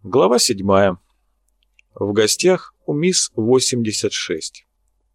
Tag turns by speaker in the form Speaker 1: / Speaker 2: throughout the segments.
Speaker 1: Глава 7. В гостях у мисс 86.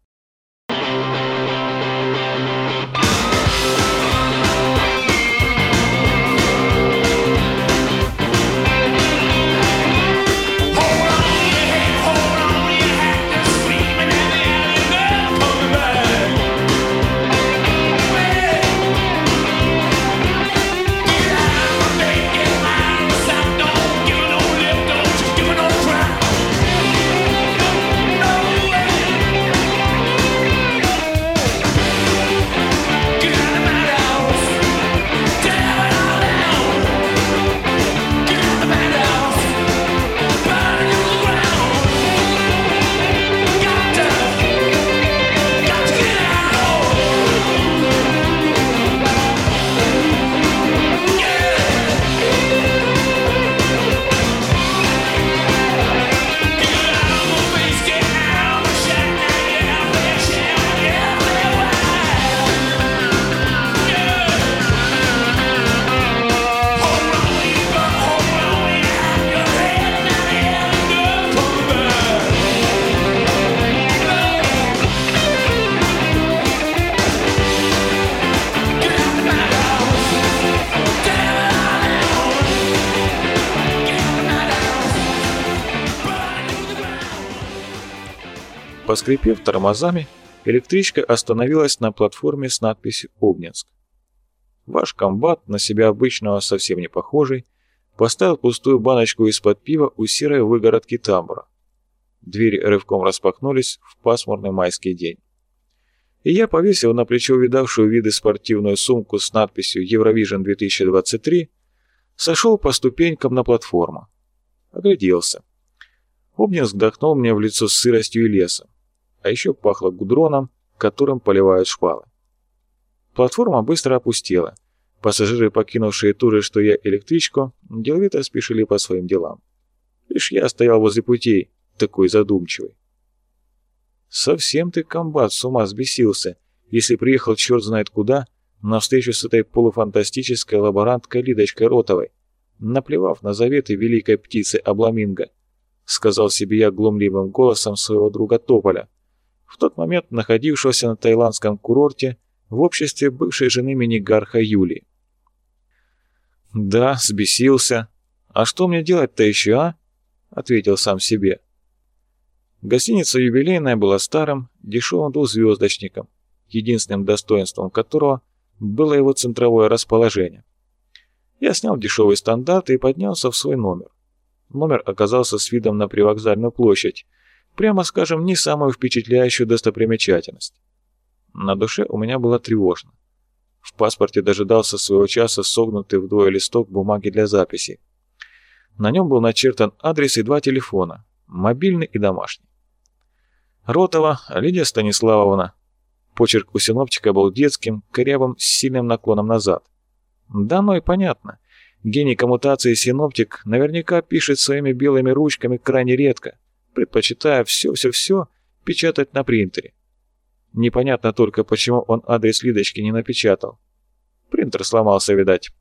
Speaker 1: Поскрипев тормозами, электричка остановилась на платформе с надписью «Обнинск». Ваш комбат, на себя обычного совсем не похожий, поставил пустую баночку из-под пива у серой выгородки тамбура. Двери рывком распахнулись в пасмурный майский день. И я, повесив на плечо видавшую виды спортивную сумку с надписью «Евровижн 2023», сошел по ступенькам на платформу. Огляделся. Обнинск вдохнул мне в лицо с сыростью и лесом. А еще пахло гудроном, которым поливают шпалы. Платформа быстро опустела. Пассажиры, покинувшие ту же, что я, электричку, деловито спешили по своим делам. Лишь я стоял возле путей, такой задумчивый. Совсем ты, комбат, с ума сбесился, если приехал черт знает куда, на встречу с этой полуфантастической лаборанткой Лидочкой Ротовой, наплевав на заветы великой птицы Абламинго, сказал себе я глумливым голосом своего друга Тополя, в тот момент находившегося на таиландском курорте в обществе бывшей жены минигарха Юлии. «Да, сбесился. А что мне делать-то еще, а?» — ответил сам себе. Гостиница «Юбилейная» была старым, дешевым двухзвездочником, единственным достоинством которого было его центровое расположение. Я снял дешевый стандарт и поднялся в свой номер. Номер оказался с видом на привокзальную площадь, прямо скажем, не самую впечатляющую достопримечательность. На душе у меня было тревожно. В паспорте дожидался своего часа согнутый вдвое листок бумаги для записей. На нем был начертан адрес и 2 телефона, мобильный и домашний. Ротова Лидия Станиславовна. Почерк у синоптика был детским, корявым, с сильным наклоном назад. Да, ну и понятно. Гений коммутации синоптик наверняка пишет своими белыми ручками крайне редко, предпочитая все печатать на принтере. Непонятно только, почему он адрес Лидочки не напечатал. Принтер сломался, видать.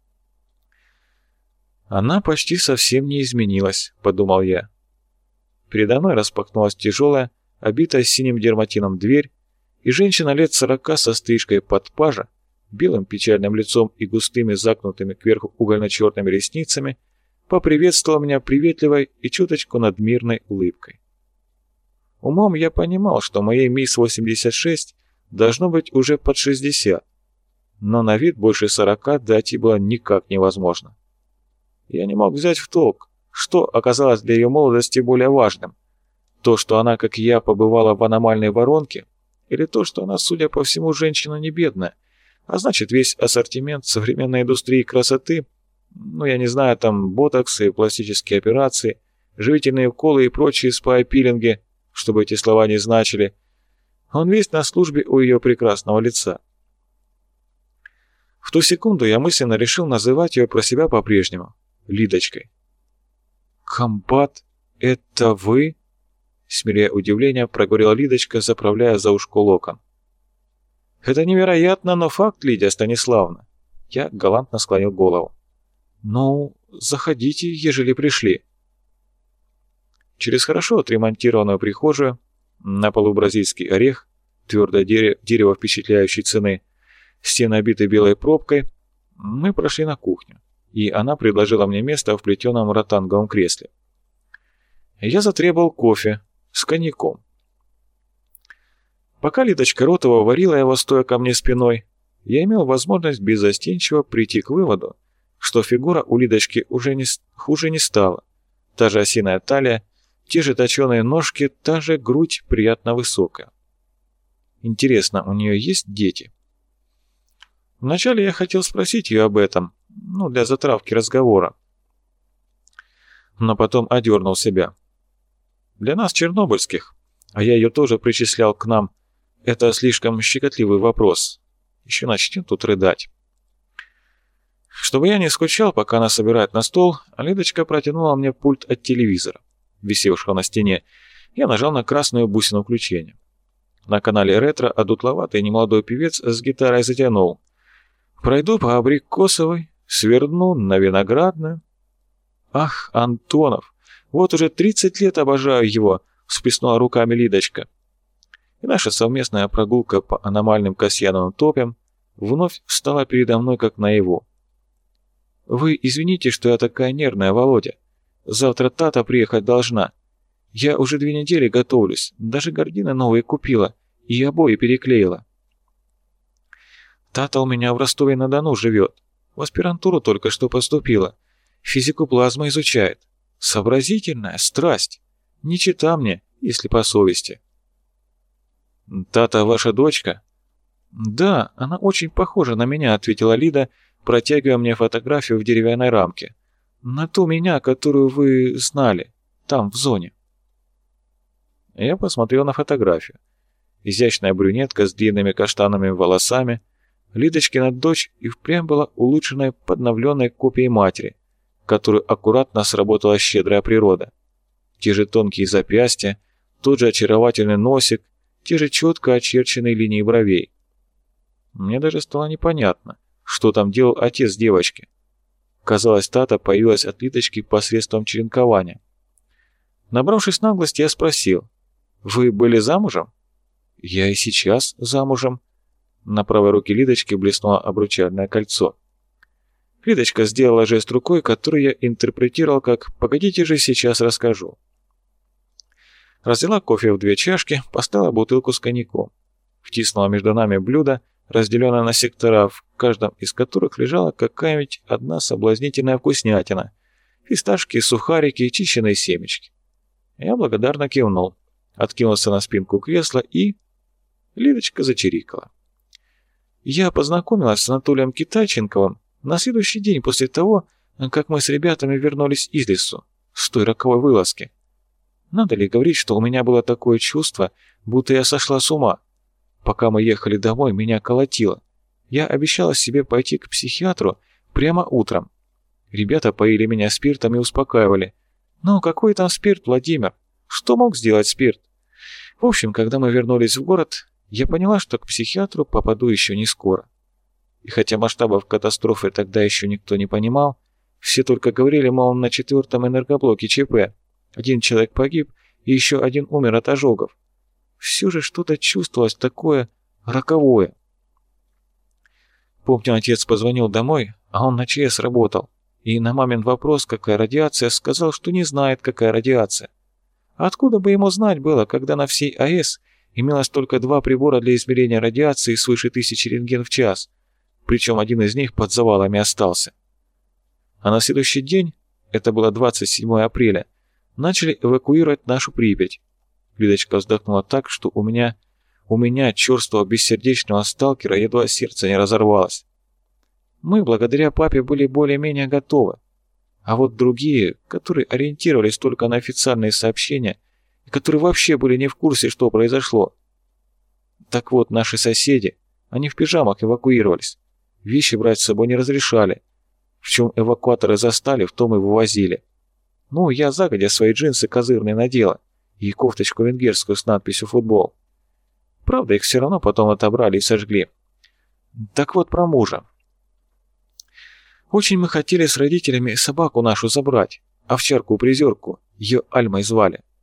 Speaker 1: «Она почти совсем не изменилась», — подумал я. Передо мной распахнулась тяжелая, обитая синим дерматином дверь, и женщина лет 40 со стрижкой под пажа, белым печальным лицом и густыми загнутыми кверху угольно-черными ресницами, поприветствовала меня приветливой и чуточку надмирной улыбкой. Умом я понимал, что моей мисс 86 должно быть уже под 60, но на вид больше 40 дать ей было никак невозможно. Я не мог взять в толк, что оказалось для ее молодости более важным. То, что она, как и я, побывала в аномальной воронке, или то, что она, судя по всему, женщина не бедная, а значит, весь ассортимент современной индустрии красоты, ну, я не знаю, там ботоксы, пластические операции, живительные уколы и прочие спа-пилинги, чтобы эти слова не значили, он весь на службе у ее прекрасного лица. В ту секунду я мысленно решил называть ее про себя по-прежнему Лидочкой. «Комбат, это вы?» Смиряя удивление, проговорила Лидочка, заправляя за ушко локон. «Это невероятно, но факт, Лидия Станиславовна». Я галантно склонил голову. «Ну, заходите, ежели пришли». Через хорошо отремонтированную прихожую, на полу бразильский орех, твердое дерево впечатляющей цены, стены обиты белой пробкой, мы прошли на кухню, и она предложила мне место в плетеном ротанговом кресле. Я затребовал кофе с коньяком. Пока Лидочка Ротова варила его, стоя ко мне спиной, я имел возможность беззастенчиво прийти к выводу, что фигура у Лидочки хуже не стала. Та же осиная талия, те же точеные ножки, та же грудь приятно высокая. Интересно, у нее есть дети? Вначале я хотел спросить ее об этом, для затравки разговора. Но потом одернул себя. Для нас, чернобыльских, а я ее тоже причислял к нам, это слишком щекотливый вопрос. Еще начнет тут рыдать. Чтобы я не скучал, пока она собирает на стол, Лидочка протянула мне пульт от телевизора, висевшего на стене. Я нажал на красную бусину включения. На канале ретро одутловатый немолодой певец с гитарой затянул: «Пройду по Абрикосовой, сверну на Виноградную». «Ах, Антонов, вот уже 30 лет обожаю его», — всплеснула руками Лидочка. И наша совместная прогулка по аномальным Касьяновым топям вновь встала передо мной как наяву. «Вы извините, что я такая нервная, Володя. Завтра Тата приехать должна. Я уже 2 недели готовлюсь, даже гардины новые купила и обои переклеила. Тата у меня в Ростове-на-Дону живет. В аспирантуру только что поступила. Физику плазмы изучает. Сообразительная, страсть. Не чита мне, если по совести». «Тата ваша дочка?» «Да, она очень похожа на меня», — ответила Лида, протягивая мне фотографию в деревянной рамке. «На ту меня, которую вы знали, там, в зоне». Я посмотрел на фотографию. Изящная брюнетка с длинными каштановыми волосами. Лидочкина дочь и впрямь была улучшенной, подновленной копией матери, которую аккуратно сработала щедрая природа. Те же тонкие запястья, тот же очаровательный носик, те же четко очерченные линии бровей. Мне даже стало непонятно, что там делал отец девочки. Казалось, Тата появилась от Лидочки посредством черенкования. Набравшись наглости, я спросил: «Вы были замужем?» «Я и сейчас замужем». На правой руке Лидочки блеснуло обручальное кольцо. Лидочка сделала жест рукой, который я интерпретировал как «погодите же, сейчас расскажу». Разлила кофе в 2 чашки, поставила бутылку с коньяком. Втиснула между нами блюдо, разделенное на сектора, в каждом из которых лежала какая-нибудь одна соблазнительная вкуснятина. Фисташки, сухарики и чищенные семечки. Я благодарно кивнул, откинулся на спинку кресла и... Лидочка зачирикала. Я познакомилась с Анатолием Китайченковым на следующий день после того, как мы с ребятами вернулись из лесу, с той роковой вылазки. Надо ли говорить, что у меня было такое чувство, будто я сошла с ума. Пока мы ехали домой, меня колотило. Я обещала себе пойти к психиатру прямо утром. Ребята поили меня спиртом и успокаивали. «Ну, какой там спирт, Владимир? Что мог сделать спирт?» В общем, когда мы вернулись в город, я поняла, что к психиатру попаду еще не скоро. И хотя масштабов катастрофы тогда еще никто не понимал, все только говорили, мол, на 4-м энергоблоке ЧП. 1 человек погиб, и еще 1 умер от ожогов. Все же что-то чувствовалось такое роковое. Помню, отец позвонил домой, а он на ЧС работал. И на мамин вопрос, какая радиация, сказал, что не знает, какая радиация. А откуда бы ему знать было, когда на всей АЭС имелось только 2 прибора для измерения радиации свыше 1000 рентген в час, причем один из них под завалами остался. А на следующий день, это было 27 апреля, начали эвакуировать нашу Припять. Лидочка вздохнула так, что у меня, черствого бессердечного сталкера, едва сердце не разорвалось. Мы, благодаря папе, были более-менее готовы. А вот другие, которые ориентировались только на официальные сообщения, и которые вообще были не в курсе, что произошло. Так вот, наши соседи, они в пижамах эвакуировались. Вещи брать с собой не разрешали. В чем эвакуаторы застали, в том и вывозили. Ну, я загодя свои джинсы козырные надела и кофточку венгерскую с надписью «Футбол». Правда, их все равно потом отобрали и сожгли. Так вот про мужа. Очень мы хотели с родителями собаку нашу забрать, овчарку-призерку, ее Альмой звали.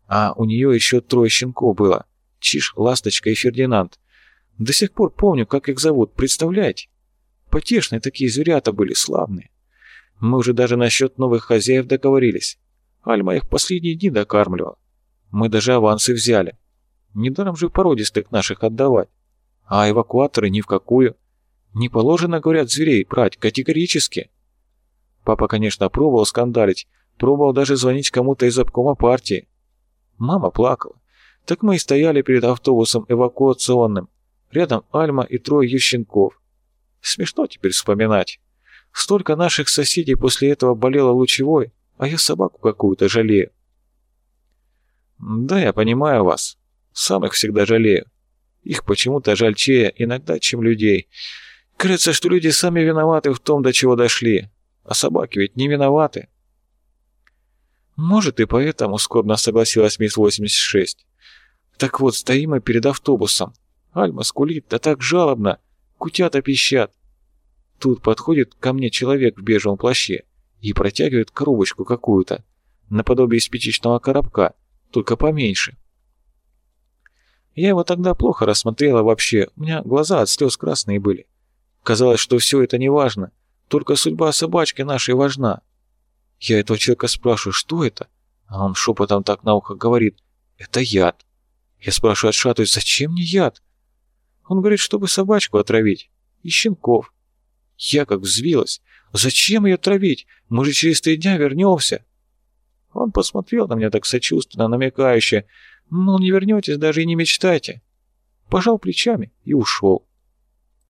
Speaker 1: А у нее еще 3 щенков было. Чиж, Ласточка и Фердинанд. До сих пор помню, как их зовут, представляете? Потешные такие зверята были, славные. Мы уже даже насчет новых хозяев договорились. Альма их последние дни докармливала. Мы даже авансы взяли. Недаром же породистых наших отдавать. А эвакуаторы ни в какую. Не положено, говорят, зверей брать, категорически. Папа, конечно, пробовал скандалить, пробовал даже звонить кому-то из обкома партии. Мама плакала. Так мы и стояли перед автобусом эвакуационным. Рядом Альма и 3 ее щенков. Смешно теперь вспоминать. Столько наших соседей после этого болело лучевой, а я собаку какую-то жалею. Да, я понимаю вас. Сам их всегда жалею. Их почему-то жальчее иногда, чем людей. Кажется, что люди сами виноваты в том, до чего дошли. А собаки ведь не виноваты. Может, и поэтому, скорбно согласилась мисс 86. Так вот, стоим мы перед автобусом. Альма скулит, да так жалобно. Кутята пищат. Тут подходит ко мне человек в бежевом плаще и протягивает коробочку какую-то, наподобие спичечного коробка, только поменьше. Я его тогда плохо рассмотрела вообще, у меня глаза от слез красные были. Казалось, что все это не важно, только судьба собачки нашей важна. Я этого человека спрашиваю, что это? А он шепотом так на ухо говорит, это яд. Я спрашиваю, отшатываюсь, зачем мне яд? Он говорит, чтобы собачку отравить. И щенков. Я как взвилась. Зачем ее травить? Мы же через 3 дня вернемся. Он посмотрел на меня так сочувственно, намекающе. Мол, не вернетесь, даже и не мечтайте. Пожал плечами и ушел.